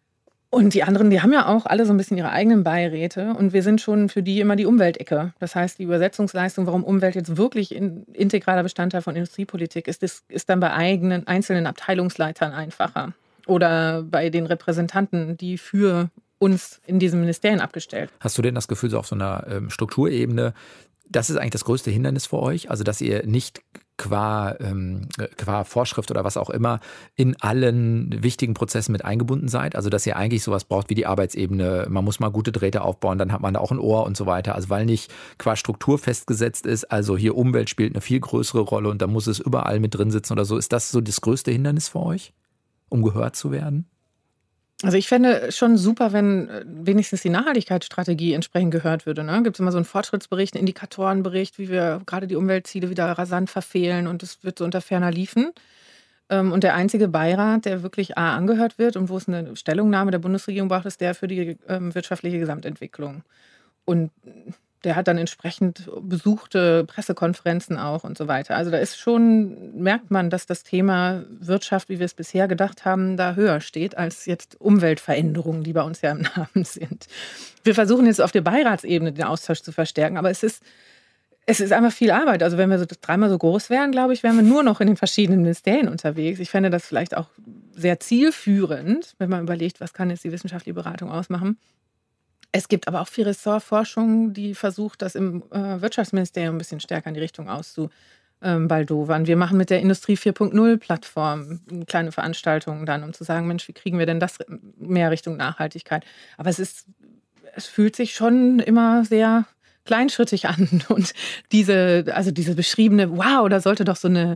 Und die anderen, die haben ja auch alle so ein bisschen ihre eigenen Beiräte. Und wir sind schon für die immer die Umweltecke. Das heißt, die Übersetzungsleistung, warum Umwelt jetzt wirklich ein integraler Bestandteil von Industriepolitik ist, ist dann bei einzelnen Abteilungsleitern einfacher. Oder bei den Repräsentanten, die für uns in diesen Ministerien abgestellt. Hast du denn das Gefühl, so auf so einer Strukturebene, das ist eigentlich das größte Hindernis für euch? Also, dass ihr nicht qua Vorschrift oder was auch immer in allen wichtigen Prozessen mit eingebunden seid? Also, dass ihr eigentlich sowas braucht wie die Arbeitsebene. Man muss mal gute Drähte aufbauen, dann hat man da auch ein Ohr und so weiter. Also, weil nicht qua Struktur festgesetzt ist, also hier Umwelt spielt eine viel größere Rolle und da muss es überall mit drin sitzen oder so. Ist das so das größte Hindernis für euch, um gehört zu werden? Also ich fände schon super, wenn wenigstens die Nachhaltigkeitsstrategie entsprechend gehört würde. Ne? Gibt es immer so einen Fortschrittsbericht, einen Indikatorenbericht, wie wir gerade die Umweltziele wieder rasant verfehlen und es wird so unter ferner liefen. Und der einzige Beirat, der wirklich angehört wird und wo es eine Stellungnahme der Bundesregierung braucht, ist der für die wirtschaftliche Gesamtentwicklung. Und der hat dann entsprechend besuchte Pressekonferenzen auch und so weiter. Also da ist schon, merkt man, dass das Thema Wirtschaft, wie wir es bisher gedacht haben, da höher steht als jetzt Umweltveränderungen, die bei uns ja im Namen sind. Wir versuchen jetzt auf der Beiratsebene den Austausch zu verstärken, aber es ist einfach viel Arbeit. Also wenn wir so 3-mal so groß wären, glaube ich, wären wir nur noch in den verschiedenen Ministerien unterwegs. Ich fände das vielleicht auch sehr zielführend, wenn man überlegt, was kann jetzt die wissenschaftliche Beratung ausmachen. Es gibt aber auch viel Ressortforschung, die versucht, das im Wirtschaftsministerium ein bisschen stärker in die Richtung auszubaldowern. Wir machen mit der Industrie 4.0-Plattform kleine Veranstaltungen dann, um zu sagen, Mensch, wie kriegen wir denn das mehr Richtung Nachhaltigkeit? Aber es fühlt sich schon immer sehr kleinschrittig an. Und diese beschriebene, wow, da sollte doch so eine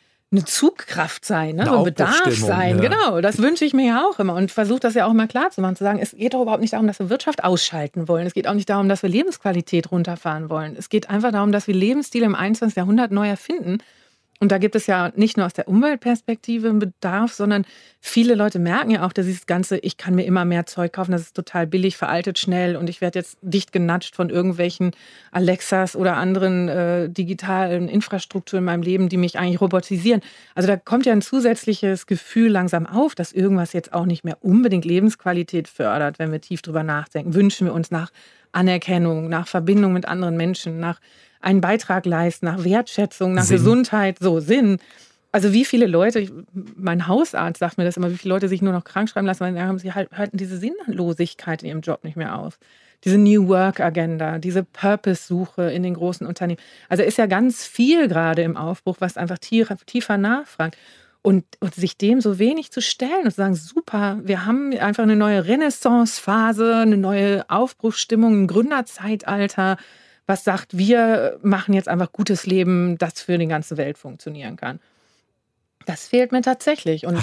Zugkraft sein, ne? So ein Bedarf sein. Ja. Genau, das wünsche ich mir ja auch immer und versuche das ja auch mal klar zu machen, zu sagen, es geht doch überhaupt nicht darum, dass wir Wirtschaft ausschalten wollen. Es geht auch nicht darum, dass wir Lebensqualität runterfahren wollen. Es geht einfach darum, dass wir Lebensstile im 21. Jahrhundert neu erfinden. Und da gibt es ja nicht nur aus der Umweltperspektive einen Bedarf, sondern viele Leute merken ja auch, dass dieses ganze, ich kann mir immer mehr Zeug kaufen, das ist total billig, veraltet schnell und ich werde jetzt dicht genatscht von irgendwelchen Alexas oder anderen digitalen Infrastrukturen in meinem Leben, die mich eigentlich robotisieren. Also da kommt ja ein zusätzliches Gefühl langsam auf, dass irgendwas jetzt auch nicht mehr unbedingt Lebensqualität fördert, wenn wir tief drüber nachdenken. Wünschen wir uns nach Anerkennung, nach Verbindung mit anderen Menschen, nach einen Beitrag leisten, nach Wertschätzung, nach Sinn. Gesundheit, so Sinn. Also wie viele Leute, mein Hausarzt sagt mir das immer, wie viele Leute sich nur noch krank schreiben lassen, weil sie halten diese Sinnlosigkeit in ihrem Job nicht mehr aus. Diese New Work Agenda, diese Purpose-Suche in den großen Unternehmen. Also ist ja ganz viel gerade im Aufbruch, was einfach tiefer nachfragt. Und sich dem so wenig zu stellen und zu sagen, super, wir haben einfach eine neue Renaissance-Phase, eine neue Aufbruchsstimmung, ein Gründerzeitalter, was sagt, wir machen jetzt einfach gutes Leben, das für die ganze Welt funktionieren kann. Das fehlt mir tatsächlich. Und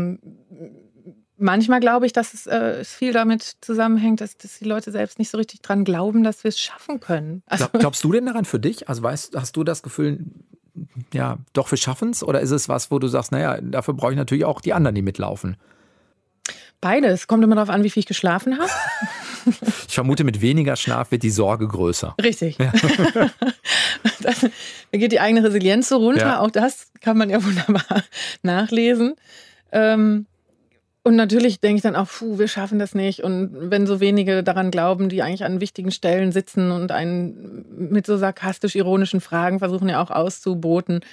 manchmal glaube ich, dass es viel damit zusammenhängt, dass die Leute selbst nicht so richtig dran glauben, dass wir es schaffen können. Also glaubst du denn daran für dich? Also hast du das Gefühl, ja, doch, wir schaffen es? Oder ist es was, wo du sagst, naja, dafür brauche ich natürlich auch die anderen, die mitlaufen? Beides. Kommt immer darauf an, wie viel ich geschlafen habe. Ich vermute, mit weniger Schlaf wird die Sorge größer. Richtig. Ja. Da geht die eigene Resilienz so runter. Ja. Auch das kann man ja wunderbar nachlesen. Und natürlich denke ich dann auch, wir schaffen das nicht. Und wenn so wenige daran glauben, die eigentlich an wichtigen Stellen sitzen und einen mit so sarkastisch-ironischen Fragen versuchen ja auch auszuboten,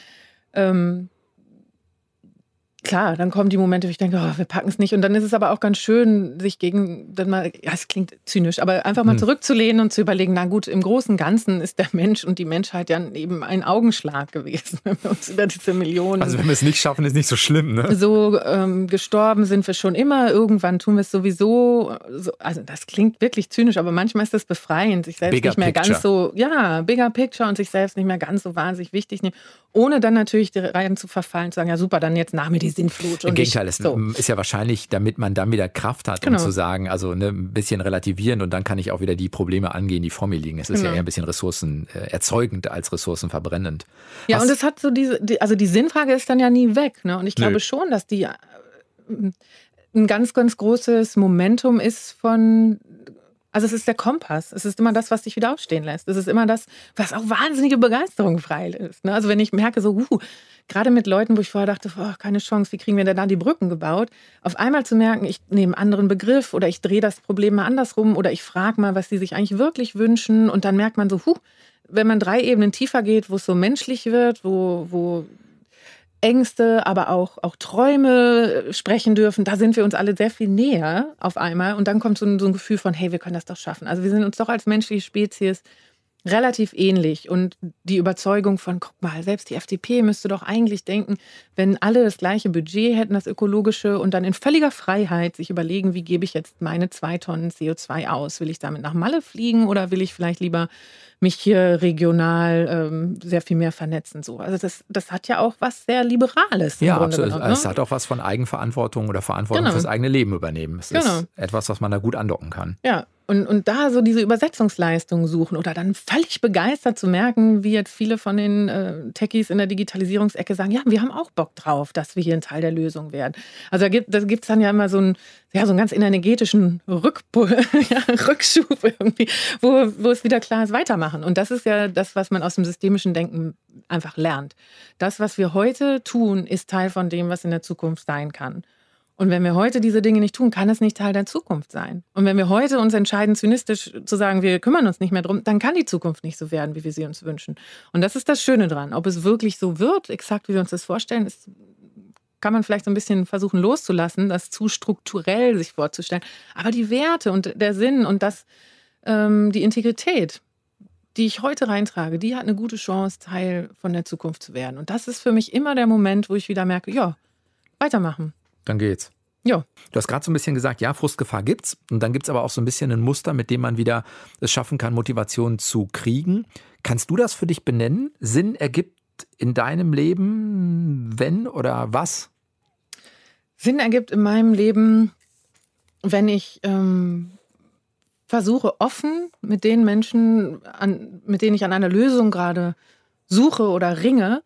klar, dann kommen die Momente, wo ich denke, wir packen es nicht. Und dann ist es aber auch ganz schön, sich es klingt zynisch, aber einfach mal zurückzulehnen und zu überlegen, na gut, im Großen und Ganzen ist der Mensch und die Menschheit ja eben ein Augenschlag gewesen, wenn wir uns über diese Millionen... Also wenn wir es nicht schaffen, ist nicht so schlimm, ne? So gestorben sind wir schon immer, irgendwann tun wir es sowieso. Also das klingt wirklich zynisch, aber manchmal ist das befreiend, sich selbst bigger nicht mehr picture. Ganz so, bigger picture und sich selbst nicht mehr ganz so wahnsinnig wichtig nehmen, ohne dann natürlich die Reihen zu verfallen, zu sagen, ja super, dann jetzt Nachmedizin Sinnflut. Im Gegenteil, es ist ja wahrscheinlich, damit man dann wieder Kraft hat, um zu sagen, also ein bisschen relativieren und dann kann ich auch wieder die Probleme angehen, die vor mir liegen. Es ist ja eher ein bisschen ressourcenerzeugend als ressourcenverbrennend. Ja, und es hat so die Sinnfrage ist dann ja nie weg. Ne? Und ich glaube schon, dass die ein ganz, ganz großes Momentum ist also es ist der Kompass. Es ist immer das, was dich wieder aufstehen lässt. Es ist immer das, was auch wahnsinnige Begeisterung frei ist. Ne? Also wenn ich merke, so, gerade mit Leuten, wo ich vorher dachte, keine Chance, wie kriegen wir denn da die Brücken gebaut? Auf einmal zu merken, ich nehme einen anderen Begriff oder ich drehe das Problem mal andersrum oder ich frage mal, was die sich eigentlich wirklich wünschen. Und dann merkt man so, wenn man 3 Ebenen tiefer geht, wo es so menschlich wird, wo Ängste, aber auch Träume sprechen dürfen, da sind wir uns alle sehr viel näher auf einmal. Und dann kommt so ein Gefühl von, hey, wir können das doch schaffen. Also wir sind uns doch als menschliche Spezies relativ ähnlich. Und die Überzeugung von, guck mal, selbst die FDP müsste doch eigentlich denken, wenn alle das gleiche Budget hätten, das ökologische, und dann in völliger Freiheit sich überlegen, wie gebe ich jetzt meine 2 Tonnen CO2 aus? Will ich damit nach Malle fliegen oder will ich vielleicht lieber mich hier regional sehr viel mehr vernetzen? So. Also das hat ja auch was sehr Liberales. Ja, absolut. Genommen, ne? Es hat auch was von Eigenverantwortung oder Verantwortung fürs eigene Leben übernehmen. Es ist etwas, was man da gut andocken kann. Ja. Und da so diese Übersetzungsleistung suchen oder dann völlig begeistert zu merken, wie jetzt viele von den Techies in der Digitalisierungsecke sagen, ja, wir haben auch Bock drauf, dass wir hier ein Teil der Lösung werden. Also da gibt's dann ja immer so einen ganz energetischen Rückschub irgendwie, wo es wieder klar ist, weitermachen. Und das ist ja das, was man aus dem systemischen Denken einfach lernt. Das, was wir heute tun, ist Teil von dem, was in der Zukunft sein kann. Und wenn wir heute diese Dinge nicht tun, kann es nicht Teil der Zukunft sein. Und wenn wir heute uns entscheiden, zynistisch zu sagen, wir kümmern uns nicht mehr drum, dann kann die Zukunft nicht so werden, wie wir sie uns wünschen. Und das ist das Schöne dran. Ob es wirklich so wird, exakt wie wir uns das vorstellen, kann man vielleicht so ein bisschen versuchen loszulassen, das zu strukturell sich vorzustellen. Aber die Werte und der Sinn und die Integrität, die ich heute reintrage, die hat eine gute Chance, Teil von der Zukunft zu werden. Und das ist für mich immer der Moment, wo ich wieder merke, ja, weitermachen. Dann geht's. Ja. Du hast gerade so ein bisschen gesagt, ja, Frustgefahr gibt's. Und dann gibt's aber auch so ein bisschen ein Muster, mit dem man wieder es schaffen kann, Motivation zu kriegen. Kannst du das für dich benennen? Sinn ergibt in deinem Leben, wenn oder was? Sinn ergibt in meinem Leben, wenn ich versuche, offen mit den Menschen, mit denen ich an einer Lösung gerade suche oder ringe,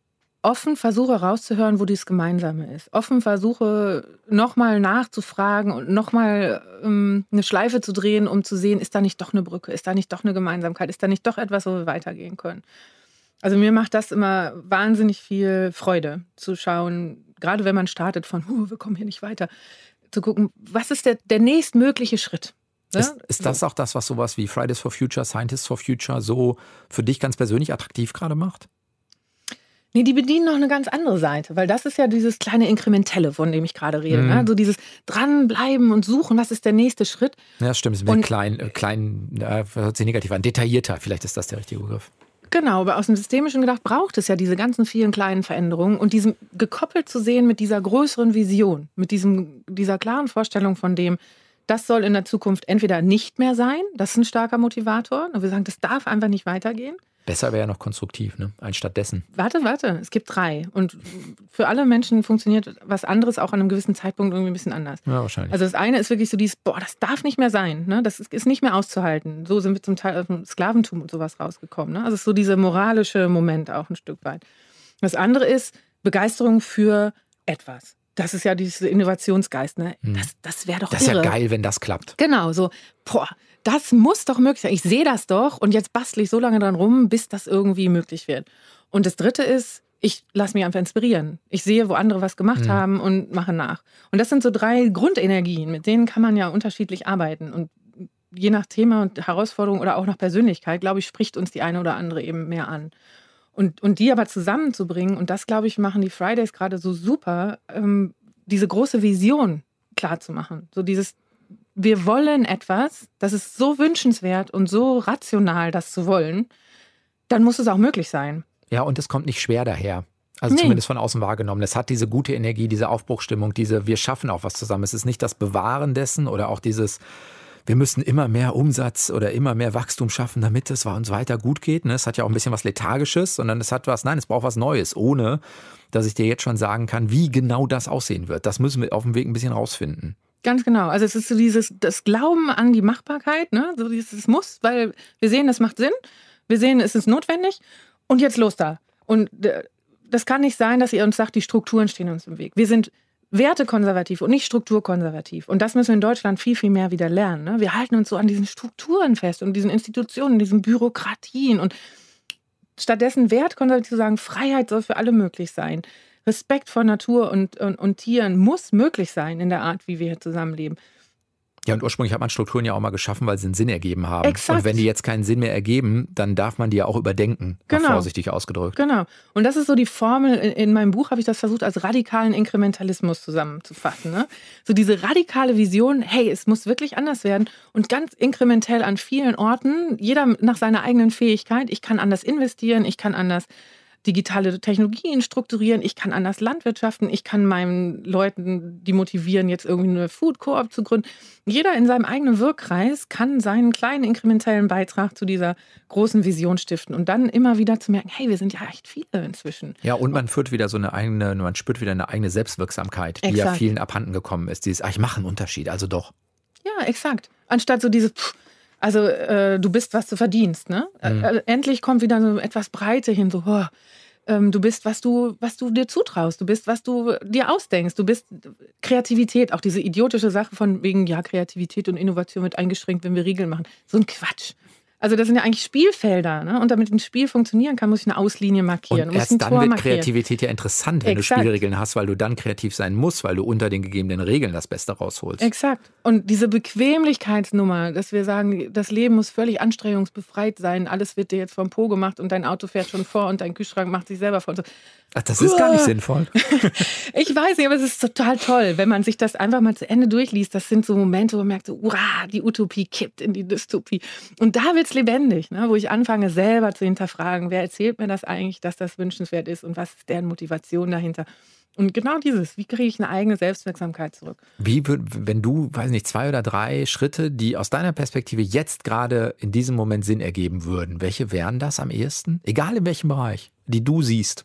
offen versuche herauszuhören, wo dies Gemeinsame ist. Offen versuche, nochmal nachzufragen und nochmal eine Schleife zu drehen, um zu sehen, ist da nicht doch eine Brücke, ist da nicht doch eine Gemeinsamkeit, ist da nicht doch etwas, wo wir weitergehen können. Also mir macht das immer wahnsinnig viel Freude, zu schauen, gerade wenn man startet von, wir kommen hier nicht weiter, zu gucken, was ist der nächstmögliche Schritt. Ne? Ist das auch das, was sowas wie Fridays for Future, Scientists for Future so für dich ganz persönlich attraktiv gerade macht? Nee, die bedienen noch eine ganz andere Seite, weil das ist ja dieses kleine Inkrementelle, von dem ich gerade rede. Ne? So dieses Dranbleiben und Suchen, was ist der nächste Schritt? Ja, stimmt, es ist ein bisschen klein, hört sich negativ an, detaillierter, vielleicht ist das der richtige Begriff. Genau, aber aus dem Systemischen gedacht braucht es ja diese ganzen vielen kleinen Veränderungen und diesem gekoppelt zu sehen mit dieser größeren Vision, mit dieser klaren Vorstellung von dem, das soll in der Zukunft entweder nicht mehr sein, das ist ein starker Motivator, und wir sagen, das darf einfach nicht weitergehen. Besser wäre ja noch konstruktiv, ne? Anstatt dessen. Warte, es gibt 3. Und für alle Menschen funktioniert was anderes auch an einem gewissen Zeitpunkt irgendwie ein bisschen anders. Ja, wahrscheinlich. Also das eine ist wirklich so dieses, das darf nicht mehr sein. Ne? Das ist nicht mehr auszuhalten. So sind wir zum Teil aus dem Sklaventum und sowas rausgekommen. Ne? Also es ist so dieser moralische Moment auch ein Stück weit. Das andere ist Begeisterung für etwas. Das ist ja dieser Innovationsgeist. Ne? Das wäre doch irre. Das ist ja geil, wenn das klappt. Genau, so, das muss doch möglich sein. Ich sehe das doch und jetzt bastle ich so lange dran rum, bis das irgendwie möglich wird. Und das Dritte ist, ich lasse mich einfach inspirieren. Ich sehe, wo andere was gemacht haben und mache nach. Und das sind so 3 Grundenergien, mit denen kann man ja unterschiedlich arbeiten. Und je nach Thema und Herausforderung oder auch nach Persönlichkeit, glaube ich, spricht uns die eine oder andere eben mehr an. Und die aber zusammenzubringen, und das, glaube ich, machen die Fridays gerade so super, diese große Vision klar zu machen. So dieses, wir wollen etwas, das ist so wünschenswert und so rational, das zu wollen, dann muss es auch möglich sein. Ja, und es kommt nicht schwer daher. Also zumindest von außen wahrgenommen. Es hat diese gute Energie, diese Aufbruchsstimmung, wir schaffen auch was zusammen. Es ist nicht das Bewahren dessen oder auch dieses wir müssen immer mehr Umsatz oder immer mehr Wachstum schaffen, damit es uns weiter gut geht. Es hat ja auch ein bisschen was Lethargisches, sondern es braucht was Neues, ohne dass ich dir jetzt schon sagen kann, wie genau das aussehen wird. Das müssen wir auf dem Weg ein bisschen rausfinden. Ganz genau. Also es ist so das Glauben an die Machbarkeit, ne? So dieses Muss, weil wir sehen, das macht Sinn. Wir sehen, es ist notwendig. Und jetzt los da. Und das kann nicht sein, dass ihr uns sagt, die Strukturen stehen uns im Weg. Wir sind wertekonservativ und nicht strukturkonservativ. Und das müssen wir in Deutschland viel, viel mehr wieder lernen. Ne? Wir halten uns so an diesen Strukturen fest und diesen Institutionen, diesen Bürokratien. Und stattdessen wertkonservativ zu sagen, Freiheit soll für alle möglich sein. Respekt vor Natur und Tieren muss möglich sein in der Art, wie wir hier zusammenleben. Ja, und ursprünglich hat man Strukturen ja auch mal geschaffen, weil sie einen Sinn ergeben haben. Exakt. Und wenn die jetzt keinen Sinn mehr ergeben, dann darf man die ja auch überdenken, genau. Vorsichtig ausgedrückt. Genau. Und das ist so die Formel, in meinem Buch habe ich das versucht, als radikalen Inkrementalismus zusammenzufassen. Ne? So diese radikale Vision, hey, es muss wirklich anders werden und ganz inkrementell an vielen Orten, jeder nach seiner eigenen Fähigkeit. Ich kann anders investieren, ich kann anders digitale Technologien strukturieren, ich kann anders landwirtschaften, ich kann meinen Leuten die motivieren, jetzt irgendwie eine Food Co-op zu gründen. Jeder in seinem eigenen Wirkkreis kann seinen kleinen inkrementellen Beitrag zu dieser großen Vision stiften und dann immer wieder zu merken, hey, wir sind ja echt viele inzwischen. Ja, und man spürt wieder man spürt wieder eine eigene Selbstwirksamkeit, die ja vielen abhanden gekommen ist. Dieses, ich mache einen Unterschied, also doch. Ja, exakt. Anstatt so dieses, du bist, was du verdienst. Ne? Endlich kommt wieder so etwas Breite hin, so, du bist, was du dir zutraust, du bist, was du dir ausdenkst, du bist Kreativität, auch diese idiotische Sache von wegen, ja, Kreativität und Innovation wird eingeschränkt, wenn wir Regeln machen. So ein Quatsch. Also das sind ja eigentlich Spielfelder, ne? Und damit ein Spiel funktionieren kann, muss ich eine Auslinie markieren. Und erst dann wird Kreativität ja interessant, wenn du Spielregeln hast, weil du dann kreativ sein musst, weil du unter den gegebenen Regeln das Beste rausholst. Exakt. Und diese Bequemlichkeitsnummer, dass wir sagen, das Leben muss völlig anstrengungsbefreit sein, alles wird dir jetzt vom Po gemacht und dein Auto fährt schon vor und dein Kühlschrank macht sich selber vor. Ach, das ist gar nicht sinnvoll. Ich weiß nicht, aber es ist total toll, wenn man sich das einfach mal zu Ende durchliest. Das sind so Momente, wo man merkt, so, die Utopie kippt in die Dystopie. Und da wird es lebendig, ne? Wo ich anfange, selber zu hinterfragen, wer erzählt mir das eigentlich, dass das wünschenswert ist und was ist deren Motivation dahinter. Und genau dieses, wie kriege ich eine eigene Selbstwirksamkeit zurück? Wenn du, 2 oder 3 Schritte, die aus deiner Perspektive jetzt gerade in diesem Moment Sinn ergeben würden, welche wären das am ehesten? Egal in welchem Bereich, die du siehst.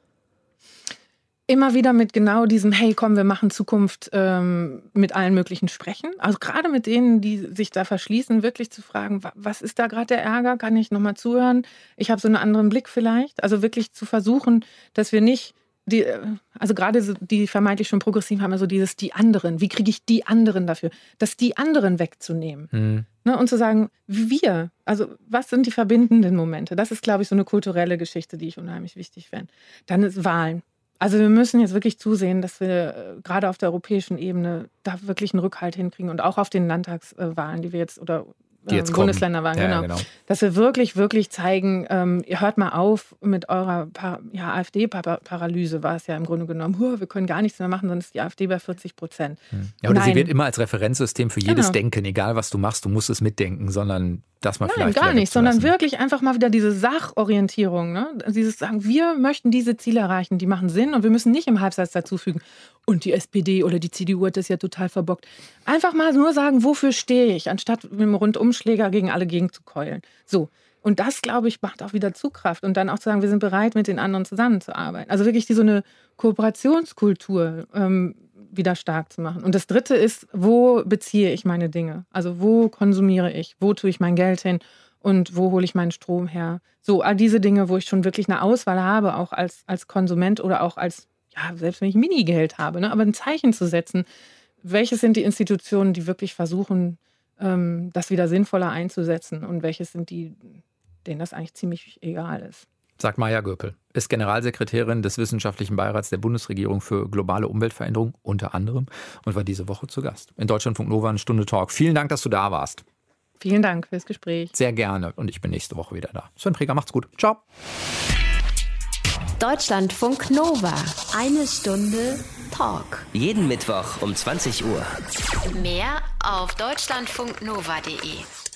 Immer wieder mit genau diesem, hey, komm, wir machen Zukunft mit allen möglichen sprechen. Also gerade mit denen, die sich da verschließen, wirklich zu fragen, was ist da gerade der Ärger? Kann ich nochmal zuhören? Ich habe so einen anderen Blick vielleicht. Also wirklich zu versuchen, dass wir nicht, also gerade so die vermeintlich schon Progressiven haben ja so dieses, die anderen. Wie kriege ich die anderen dafür? Das die anderen wegzunehmen. Ne, und zu sagen, wir, also was sind die verbindenden Momente? Das ist, glaube ich, so eine kulturelle Geschichte, die ich unheimlich wichtig fände. Dann ist Wahlen. Also wir müssen jetzt wirklich zusehen, dass wir gerade auf der europäischen Ebene da wirklich einen Rückhalt hinkriegen und auch auf den Landtagswahlen, die wir jetzt oder Bundesländerwahlen, genau. Dass wir wirklich, wirklich zeigen, ihr hört mal auf mit eurer AfD-Paralyse, war es ja im Grunde genommen, wir können gar nichts mehr machen, sonst ist die AfD bei 40%. Ja, oder sie wird immer als Referenzsystem für jedes Denken, egal was du machst, du musst es mitdenken, sondern das mal vielleicht gar nicht, sondern wirklich einfach mal wieder diese Sachorientierung, ne? Dieses Sagen, wir möchten diese Ziele erreichen, die machen Sinn und wir müssen nicht im Halbsatz dazufügen, und die SPD oder die CDU hat das ja total verbockt. Einfach mal nur sagen, wofür stehe ich, anstatt mit einem Rundumschläger gegen alle gegenzukeulen. So. Und das, glaube ich, macht auch wieder Zugkraft. Und dann auch zu sagen, wir sind bereit, mit den anderen zusammenzuarbeiten. Also wirklich so eine Kooperationskultur wieder stark zu machen. Und das Dritte ist, wo beziehe ich meine Dinge? Also wo konsumiere ich? Wo tue ich mein Geld hin? Und wo hole ich meinen Strom her? So, all diese Dinge, wo ich schon wirklich eine Auswahl habe, auch als Konsument oder auch als, selbst wenn ich Minigeld habe, ne? Aber ein Zeichen zu setzen, welche sind die Institutionen, die wirklich versuchen, das wieder sinnvoller einzusetzen und welche sind die, denen das eigentlich ziemlich egal ist. Sagt Maja Göpel, ist Generalsekretärin des Wissenschaftlichen Beirats der Bundesregierung für globale Umweltveränderung unter anderem und war diese Woche zu Gast. In Deutschlandfunk Nova eine Stunde Talk. Vielen Dank, dass du da warst. Vielen Dank fürs Gespräch. Sehr gerne und ich bin nächste Woche wieder da. Sven Preger, macht's gut. Ciao. Deutschlandfunk Nova. Eine Stunde Talk. Jeden Mittwoch um 20 Uhr. Mehr auf deutschlandfunknova.de.